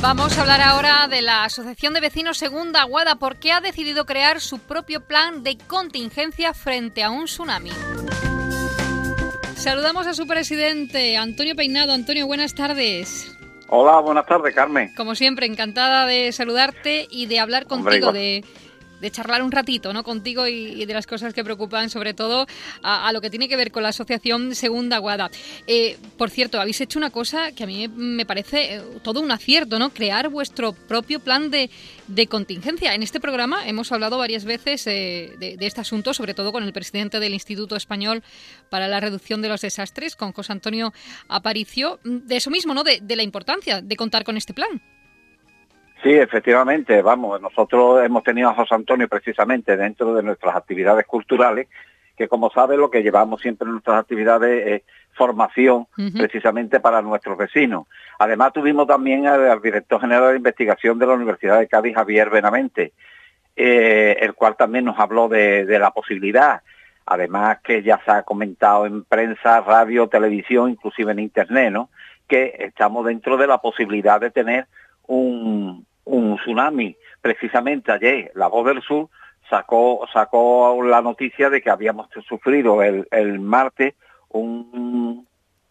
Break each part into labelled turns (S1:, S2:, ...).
S1: Vamos a hablar ahora de la Asociación de Vecinos Segunda Guada, porque ha decidido crear su propio plan de contingencia frente a un tsunami. Saludamos a su presidente, Antonio Peinado. Antonio, buenas tardes.
S2: Hola, buenas tardes, Carmen.
S1: Como siempre, encantada de saludarte y de hablar contigo, de charlar un ratito, ¿no?, contigo y de las cosas que preocupan, sobre todo a lo que tiene que ver con la Asociación Segunda Guada. Por cierto, habéis hecho una cosa que a mí me parece todo un acierto, ¿no? Crear vuestro propio plan de contingencia. En este programa hemos hablado varias veces de este asunto, sobre todo con el presidente del Instituto Español para la Reducción de los Desastres, con José Antonio Aparicio, de eso mismo, ¿no?, de la importancia de contar con este plan.
S2: Sí, efectivamente, vamos, nosotros hemos tenido a José Antonio precisamente dentro de nuestras actividades culturales, que como sabe lo que llevamos siempre en nuestras actividades es formación precisamente para nuestros vecinos. Además tuvimos también al director general de investigación de la Universidad de Cádiz, Javier Benavente, el cual también nos habló de la posibilidad, además que ya se ha comentado en prensa, radio, televisión, inclusive en internet, ¿no?, que estamos dentro de la posibilidad de tener un tsunami. Precisamente ayer La Voz del Sur sacó la noticia de que habíamos sufrido el martes un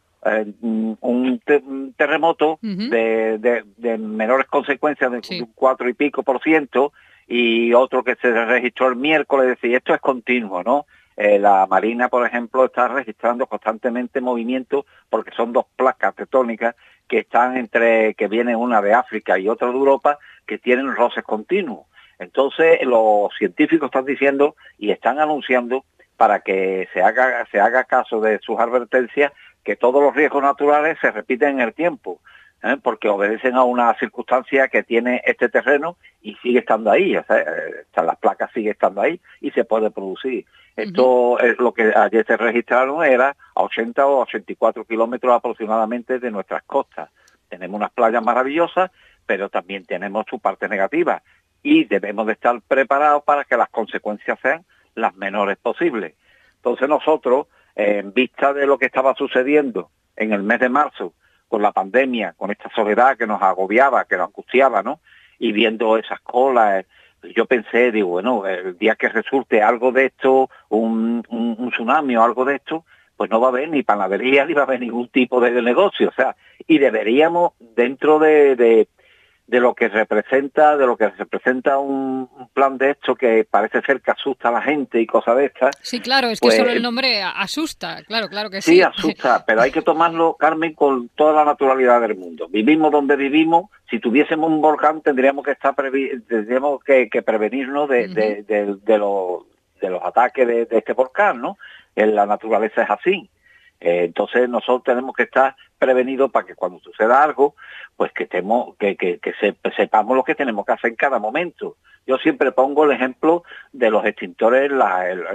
S2: terremoto de menores consecuencias, de un 4 y pico %, y otro que se registró el miércoles. Es decir, esto es continuo, ¿no? La Marina, por ejemplo, está registrando constantemente movimientos, porque son dos placas tectónicas que están que viene una de África y otra de Europa, que tienen roces continuos. Entonces los científicos están diciendo y están anunciando, para que se haga caso de sus advertencias, que todos los riesgos naturales se repiten en el tiempo, porque obedecen a una circunstancia que tiene este terreno y sigue estando ahí, o sea, las placas siguen estando ahí y se puede producir. Esto es lo que ayer se registraron, era a 80 o 84 kilómetros aproximadamente de nuestras costas. Tenemos unas playas maravillosas, pero también tenemos su parte negativa y debemos de estar preparados para que las consecuencias sean las menores posibles. Entonces nosotros, en vista de lo que estaba sucediendo en el mes de marzo, con la pandemia, con esta soledad que nos agobiaba, que nos angustiaba, ¿no?, y viendo esas colas, yo pensé, digo, bueno, el día que resulte algo de esto, un tsunami o algo de esto, pues no va a haber ni panadería, ni va a haber ningún tipo de negocio, o sea, y deberíamos, dentro de lo que representa, un plan de esto, que parece ser que asusta a la gente y cosas de estas.
S1: Sí, claro, es que solo el nombre asusta, claro que sí.
S2: Sí, asusta, pero hay que tomarlo, Carmen, con toda la naturalidad del mundo. Vivimos donde vivimos. Si tuviésemos un volcán tendríamos que prevenirnos de los ataques de este volcán, ¿no? En la naturaleza es así. Entonces nosotros tenemos que estar prevenidos para que cuando suceda algo, pues que sepamos lo que tenemos que hacer en cada momento. Yo siempre pongo el ejemplo de los extintores en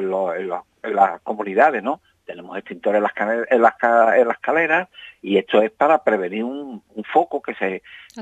S2: las comunidades, ¿no? Tenemos extintores en las escaleras, y esto es para prevenir un foco que se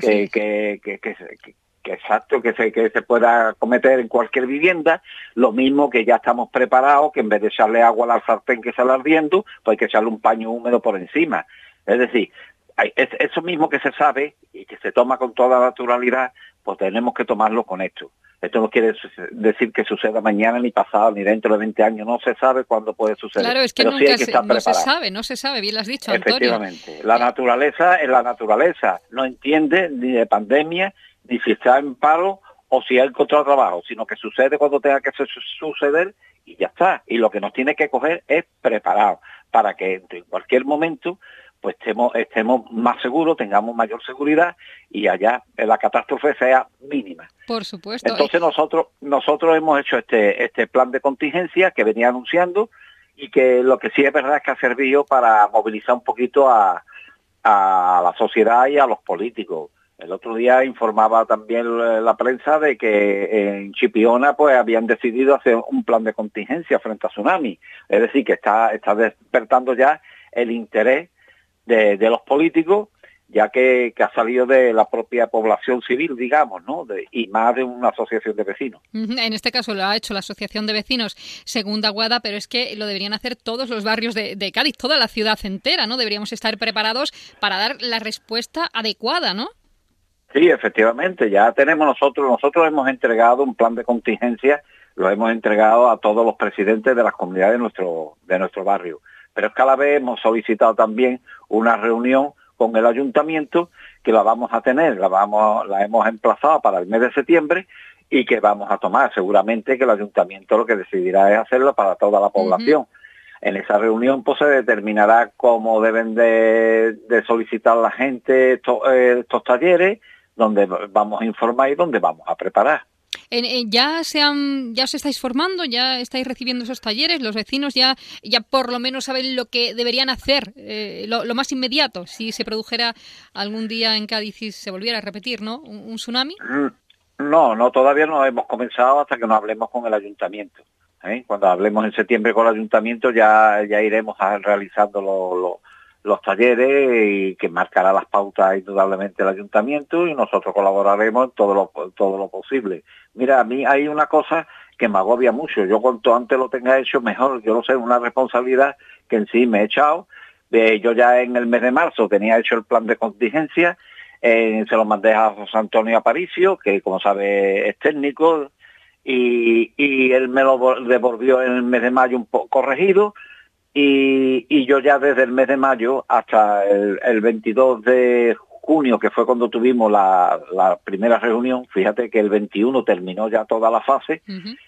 S2: pueda cometer en cualquier vivienda. Lo mismo que ya estamos preparados, que en vez de echarle agua al sartén que sale ardiendo, pues hay que echarle un paño húmedo por encima. Es decir, eso mismo que se sabe y que se toma con toda naturalidad, pues tenemos que tomarlo con esto. Esto no quiere decir que suceda mañana, ni pasado, ni dentro de 20 años. No se sabe cuándo puede suceder.
S1: Claro, es que
S2: pero
S1: nunca
S2: sí hay que
S1: no se sabe, bien lo has dicho, Antonio.
S2: Efectivamente. La naturaleza es la naturaleza. No entiende ni de pandemia, ni si está en paro o si ha encontrado trabajo, sino que sucede cuando tenga que suceder y ya está. Y lo que nos tiene que coger es preparados para que en cualquier momento pues estemos más seguros, tengamos mayor seguridad y allá la catástrofe sea mínima.
S1: Por supuesto.
S2: Entonces nosotros hemos hecho este plan de contingencia que venía anunciando, y que lo que sí es verdad es que ha servido para movilizar un poquito a la sociedad y a los políticos. El otro día informaba también la prensa de que en Chipiona pues habían decidido hacer un plan de contingencia frente a tsunami. Es decir, que está despertando ya el interés de los políticos, ya que ha salido de la propia población civil, digamos, ¿no? Y más de una asociación de vecinos.
S1: En este caso lo ha hecho la Asociación de Vecinos Segunda Guada, pero es que lo deberían hacer todos los barrios de Cádiz, toda la ciudad entera, ¿no? Deberíamos estar preparados para dar la respuesta adecuada, ¿no?
S2: Sí, efectivamente, ya tenemos nosotros hemos entregado un plan de contingencia, lo hemos entregado a todos los presidentes de las comunidades de nuestro barrio. Pero es que a la vez hemos solicitado también una reunión con el ayuntamiento, que la vamos a tener, la hemos emplazado para el mes de septiembre, y que vamos a tomar. Seguramente que el ayuntamiento lo que decidirá es hacerlo para toda la población. Uh-huh. En esa reunión pues se determinará cómo deben de solicitar la gente estos talleres, donde vamos a informar y donde vamos a preparar.
S1: ¿Ya os estáis formando? ¿Ya estáis recibiendo esos talleres? ¿Los vecinos ya por lo menos saben lo que deberían hacer? Lo más inmediato, si se produjera algún día en Cádiz y se volviera a repetir, ¿no? ¿Un tsunami?
S2: No, todavía no hemos comenzado hasta que no hablemos con el ayuntamiento. Cuando hablemos en septiembre con el ayuntamiento ya iremos realizando los talleres, y que marcará las pautas indudablemente el ayuntamiento, y nosotros colaboraremos en todo lo posible. Mira, a mí hay una cosa que me agobia mucho. Yo cuanto antes lo tenga hecho mejor. Yo no sé, una responsabilidad que en sí me he echado. Yo ya en el mes de marzo tenía hecho el plan de contingencia, se lo mandé a José Antonio Aparicio, que como sabe es técnico, y él me lo devolvió en el mes de mayo un poco corregido, y yo ya desde el mes de mayo hasta el 22 de junio, que fue cuando tuvimos la primera reunión, fíjate que el 21 terminó ya toda la fase, uh-huh.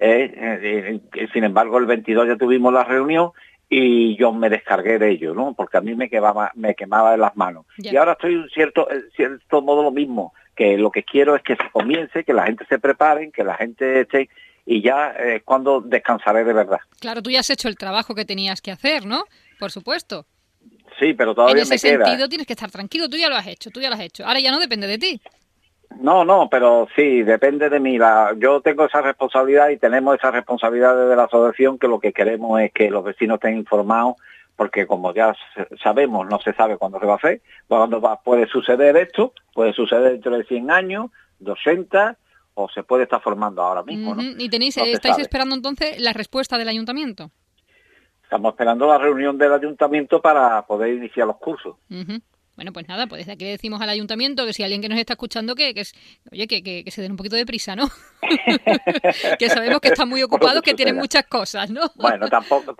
S2: Sin embargo el 22 ya tuvimos la reunión, y yo me descargué de ello, ¿no? Porque a mí me quemaba en las manos. Yeah. Y ahora estoy en cierto modo lo mismo, que lo que quiero es que se comience, que la gente se prepare, que la gente esté, y ya es cuando descansaré de verdad.
S1: Claro, tú ya has hecho el trabajo que tenías que hacer, ¿no? Por supuesto.
S2: Sí, pero todavía me queda.
S1: En ese sentido tienes que estar tranquilo, tú ya lo has hecho. Ahora ya no depende de ti.
S2: No, pero sí, depende de mí. Yo tengo esa responsabilidad, y tenemos esa responsabilidad desde la asociación, que lo que queremos es que los vecinos estén informados, porque como ya sabemos, no se sabe cuándo se va a hacer, puede suceder esto, puede suceder dentro de 100 años, de 80, o se puede estar formando ahora mismo, ¿no?
S1: ¿Y estáis esperando entonces la respuesta del ayuntamiento?
S2: Estamos esperando la reunión del ayuntamiento para poder iniciar los cursos.
S1: Uh-huh. Bueno, pues nada, pues desde aquí le decimos al ayuntamiento que si alguien que nos está escuchando que se den un poquito de prisa, ¿no? Que sabemos que están muy ocupados, que tienen muchas cosas, ¿no?
S2: Bueno, tampoco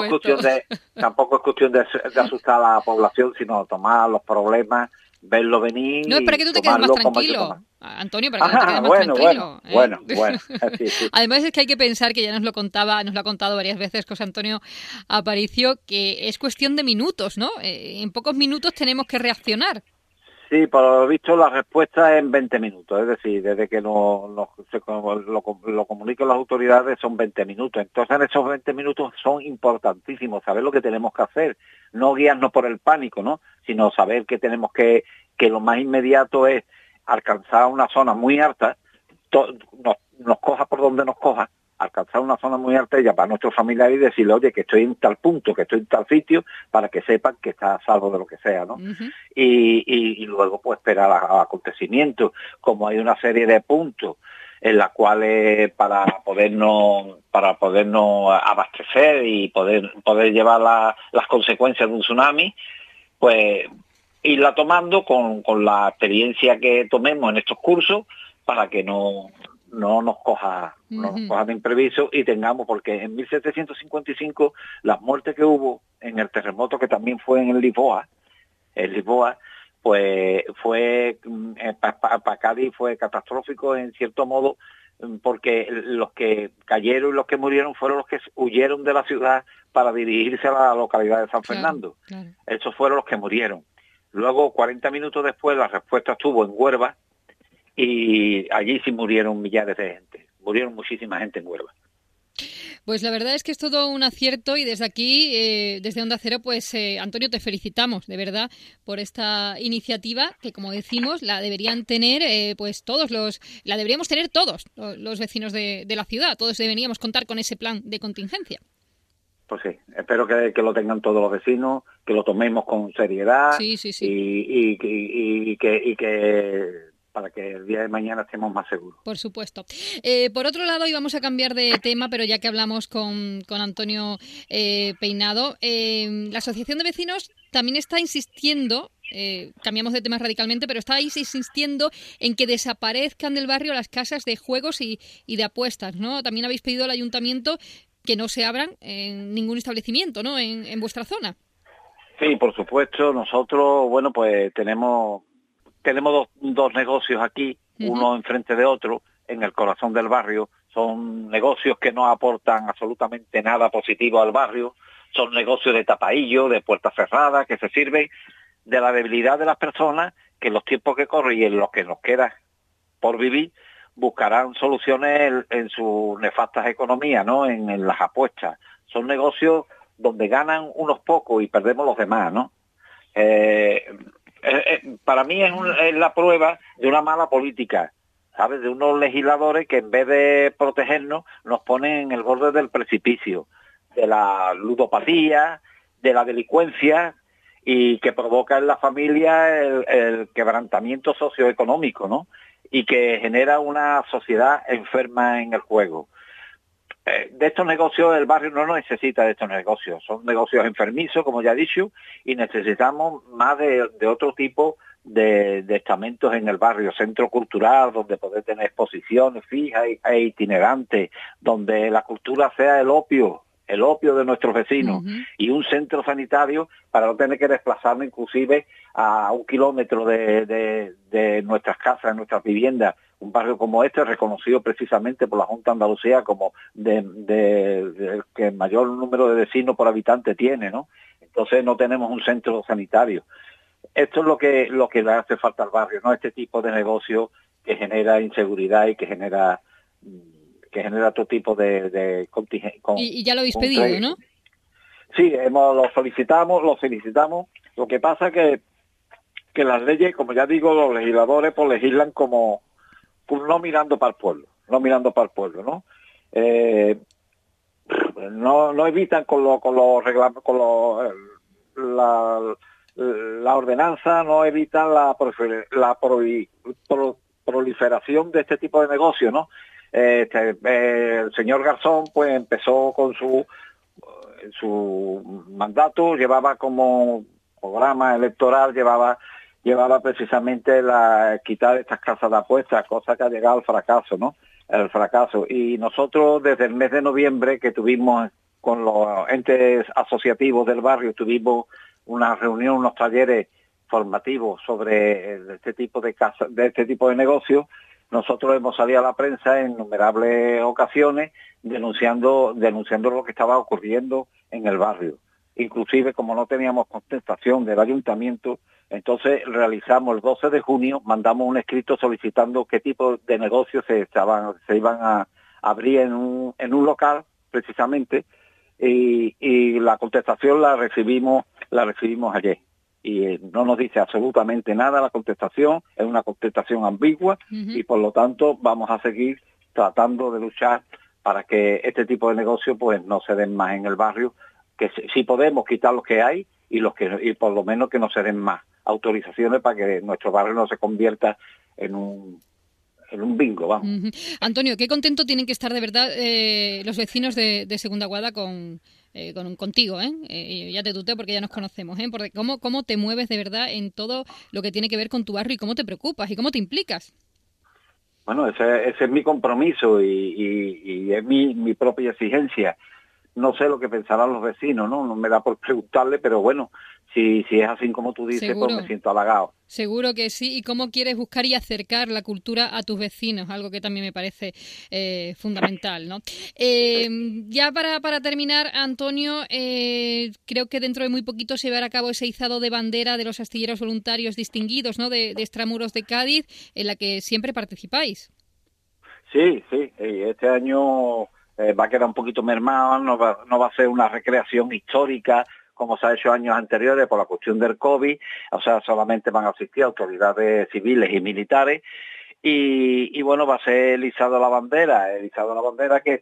S2: es cuestión de asustar a la población, sino tomar los problemas, verlo venir.
S1: No, es para que tú te quedes más tranquilo, Antonio, para que tú te quedes más tranquilo.
S2: Bueno. Sí.
S1: Además es que hay que pensar, que ya nos lo ha contado varias veces José Antonio Aparicio, que es cuestión de minutos, ¿no? En pocos minutos tenemos que reaccionar.
S2: Sí, por lo visto la respuesta es en 20 minutos, es decir, desde que lo comuniquen las autoridades son 20 minutos. Entonces, en esos 20 minutos son importantísimos, saber lo que tenemos que hacer, no guiarnos por el pánico, ¿no? Sino saber que tenemos que lo más inmediato es alcanzar una zona muy alta, nos coja por donde nos coja, alcanzar una zona muy alta y llamar a nuestros familiares y decirle, oye, que estoy en tal punto, que estoy en tal sitio, para que sepan que está a salvo de lo que sea, ¿no? Uh-huh. Y luego pues esperar a acontecimientos, como hay una serie de puntos en las cuales para podernos abastecer y poder llevar las consecuencias de un tsunami, pues irla tomando con la experiencia que tomemos en estos cursos, para que no nos coja de imprevisto, y tengamos, porque en 1755 las muertes que hubo en el terremoto, que también fue en Lisboa, pues fue para Cádiz fue catastrófico en cierto modo, porque los que cayeron y los que murieron fueron los que huyeron de la ciudad para dirigirse a la localidad de San Fernando. Claro. Esos fueron los que murieron. Luego, 40 minutos después, la respuesta estuvo en Huelva, y allí sí murieron millares de gente. Murieron muchísima gente en Huelva.
S1: Pues la verdad es que es todo un acierto, y desde aquí, desde Onda Cero, pues Antonio, te felicitamos de verdad por esta iniciativa que, como decimos, la deberían tener la deberíamos tener todos los vecinos de la ciudad. Todos deberíamos contar con ese plan de contingencia.
S2: Pues sí, espero que lo tengan todos los vecinos, que lo tomemos con seriedad.
S1: Sí.
S2: Y que para que el día de mañana estemos más seguros.
S1: Por supuesto. Por otro lado, y vamos a cambiar de tema, pero ya que hablamos con Antonio Peinado, la Asociación de Vecinos también está insistiendo cambiamos de tema radicalmente, pero estáis insistiendo en que desaparezcan del barrio las casas de juegos y de apuestas, ¿no? También habéis pedido al ayuntamiento que no se abran en ningún establecimiento, ¿no? En vuestra zona.
S2: Sí, por supuesto. Nosotros, bueno, pues tenemos dos negocios aquí, uno enfrente de otro, en el corazón del barrio. Son negocios que no aportan absolutamente nada positivo al barrio. Son negocios de tapaillo, de puertas cerradas, que se sirven de la debilidad de las personas, que en los tiempos que corren y en los que nos queda por vivir, buscarán soluciones en sus nefastas economías, ¿no? En las apuestas. Son negocios donde ganan unos pocos y perdemos los demás, ¿no? Para mí es la prueba de una mala política, ¿sabes? De unos legisladores que en vez de protegernos nos ponen en el borde del precipicio, de la ludopatía, de la delincuencia, y que provoca en la familia el quebrantamiento socioeconómico, ¿no? Y que genera una sociedad enferma en el juego. De estos negocios el barrio no necesita de estos negocios, son negocios enfermizos, como ya he dicho, y necesitamos más de otro tipo de estamentos en el barrio, centro cultural, donde poder tener exposiciones fijas e itinerantes, donde la cultura sea el opio de nuestros vecinos, y un centro sanitario para no tener que desplazarnos inclusive a 1 kilómetro de nuestras casas, de nuestras viviendas. Un barrio como este, reconocido precisamente por la Junta de Andalucía como de que el mayor número de vecinos por habitante tiene, ¿no? Entonces no tenemos un centro sanitario. Esto es lo que le hace falta al barrio, ¿no? Este tipo de negocio que genera inseguridad y que genera otro tipo de contingente.
S1: Y ya lo habéis pedido, ¿no?
S2: Sí, lo solicitamos. Lo que pasa que las leyes, como ya digo, los legisladores pues legislan como no mirando para el pueblo, ¿no? No evitan la ordenanza, no evitan la proliferación de este tipo de negocios, ¿no? El señor Garzón pues empezó con su mandato, llevaba como programa electoral, llevaba precisamente la quitar estas casas de apuestas, cosa que ha llegado al fracaso, ¿no? El fracaso. Y nosotros desde el mes de noviembre que tuvimos con los entes asociativos del barrio, tuvimos una reunión, unos talleres formativos sobre este tipo de casas, de este tipo de negocios. Nosotros hemos salido a la prensa en innumerables ocasiones denunciando lo que estaba ocurriendo en el barrio. Inclusive, como no teníamos contestación del ayuntamiento, entonces realizamos el 12 de junio, mandamos un escrito solicitando qué tipo de negocios se iban a abrir en un local, precisamente, y la contestación la recibimos ayer. Y no nos dice absolutamente nada la contestación, es una contestación ambigua, y por lo tanto vamos a seguir tratando de luchar para que este tipo de negocios pues no se den más en el barrio, que si podemos quitar los que hay y por lo menos que no se den más autorizaciones para que nuestro barrio no se convierta en un bingo, vamos.
S1: Antonio, qué contento tienen que estar de verdad los vecinos de Segunda Guada contigo, ya te tuteo porque ya nos conocemos, porque cómo te mueves de verdad en todo lo que tiene que ver con tu barrio y cómo te preocupas y cómo te implicas.
S2: Bueno, ese es mi compromiso y es mi propia exigencia. No sé lo que pensarán los vecinos, ¿no? No me da por preguntarle, pero bueno, si es así como tú dices,
S1: seguro,
S2: pues me siento halagado.
S1: Seguro que sí. ¿Y cómo quieres buscar y acercar la cultura a tus vecinos? Algo que también me parece fundamental, ¿no? Ya para terminar, Antonio, creo que dentro de muy poquito se llevará a cabo ese izado de bandera de los astilleros voluntarios distinguidos, ¿no? De Extramuros de Cádiz, en la que siempre participáis.
S2: Sí. Este año va a quedar un poquito mermado, no va a ser una recreación histórica como se ha hecho años anteriores por la cuestión del COVID, o sea, solamente van a asistir autoridades civiles y militares, y bueno, va a ser el izado de la bandera que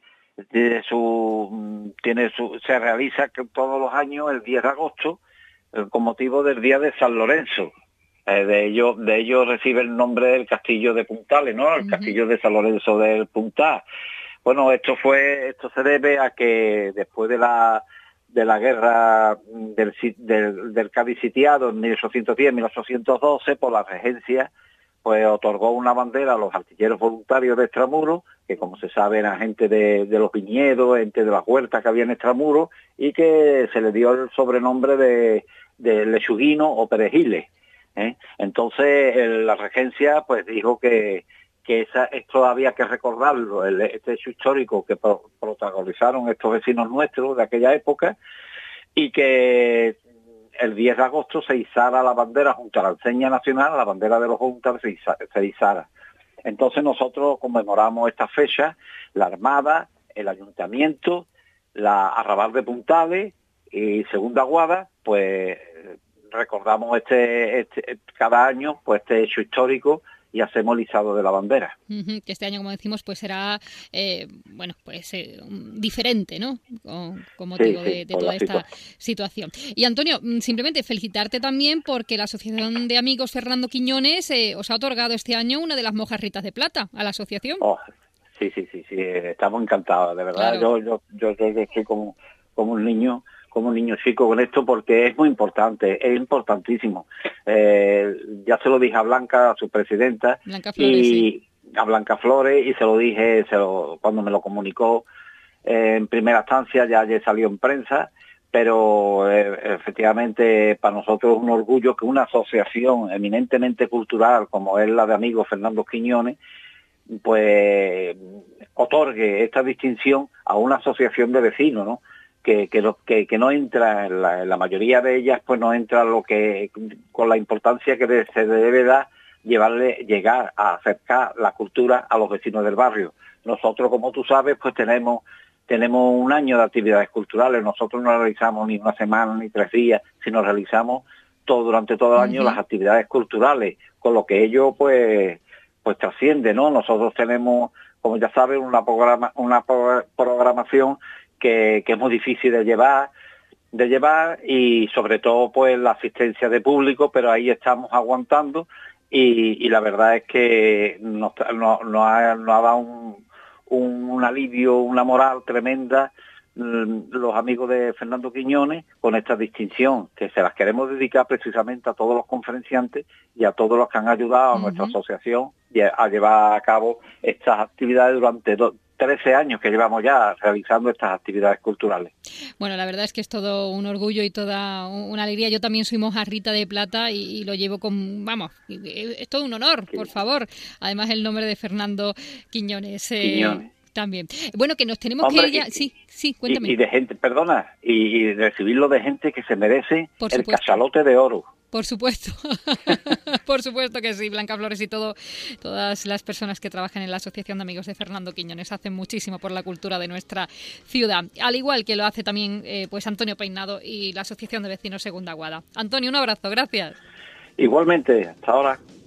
S2: se realiza todos los años el 10 de agosto, con motivo del Día de San Lorenzo. De ello recibe el nombre del castillo de Puntales, ¿no? El castillo de San Lorenzo del Puntal. Bueno, esto se debe a que después de la de la guerra del Cádiz sitiado en 1810-1812, por la regencia, pues otorgó una bandera a los artilleros voluntarios de Extramuros, que como se sabe eran gente de los viñedos, gente de las huertas que había en Extramuros, y que se le dio el sobrenombre de lechuguino o perejiles. Entonces la regencia pues dijo que esto había que recordarlo, este hecho histórico que protagonizaron estos vecinos nuestros de aquella época, y que el 10 de agosto se izara la bandera junto a la enseña nacional, la bandera de los juntas se izara. Entonces nosotros conmemoramos esta fecha, la Armada, el Ayuntamiento, la Arrabal de Puntales y Segunda Guada, pues recordamos cada año pues este hecho histórico y hacemos el izado de la bandera.
S1: Que este año, como decimos, pues será diferente, ¿no? Con motivo de toda esta situación. Y Antonio, simplemente felicitarte también porque la Asociación de Amigos Fernando Quiñones os ha otorgado este año una de las mojarritas de plata a la asociación.
S2: Sí, estamos encantados, de verdad. Claro. Yo estoy como un niño chico con esto, porque es muy importante, es importantísimo. Ya se lo dije a Blanca, a su presidenta, a Blanca Flores, y se lo dije cuando me lo comunicó en primera instancia, ya salió en prensa, pero efectivamente para nosotros es un orgullo que una asociación eminentemente cultural como es la de Amigos Fernando Quiñones pues otorgue esta distinción a una asociación de vecinos, ¿no? Que no entra en la mayoría de ellas, pues no entra con la importancia que se debe dar llegar a acercar la cultura a los vecinos del barrio. Nosotros, como tú sabes, pues tenemos un año de actividades culturales. Nosotros no realizamos ni una semana ni 3 días, sino realizamos durante todo el año las actividades culturales, con lo que ello pues trasciende, ¿no? Nosotros tenemos, como ya sabes, una programación que es muy difícil de llevar y sobre todo pues la asistencia de público, pero ahí estamos aguantando y la verdad es que nos ha dado un alivio, una moral tremenda los amigos de Fernando Quiñones con esta distinción, que se las queremos dedicar precisamente a todos los conferenciantes y a todos los que han ayudado a nuestra asociación a llevar a cabo estas actividades durante 13 años que llevamos ya realizando estas actividades culturales.
S1: Bueno, la verdad es que es todo un orgullo y toda una alegría. Yo también soy mojarrita de plata y lo llevo es todo un honor, por favor. Además el nombre de Fernando Quiñones. También. Bueno, que nos tenemos que ir ya. Sí, cuéntame.
S2: Y de gente, perdona, y recibirlo de gente que se merece el cachalote de oro.
S1: Por supuesto, por supuesto que sí. Blanca Flores y todas las personas que trabajan en la Asociación de Amigos de Fernando Quiñones hacen muchísimo por la cultura de nuestra ciudad, al igual que lo hace también pues Antonio Peinado y la Asociación de Vecinos Segunda Guada. Antonio, un abrazo, gracias.
S2: Igualmente, hasta ahora.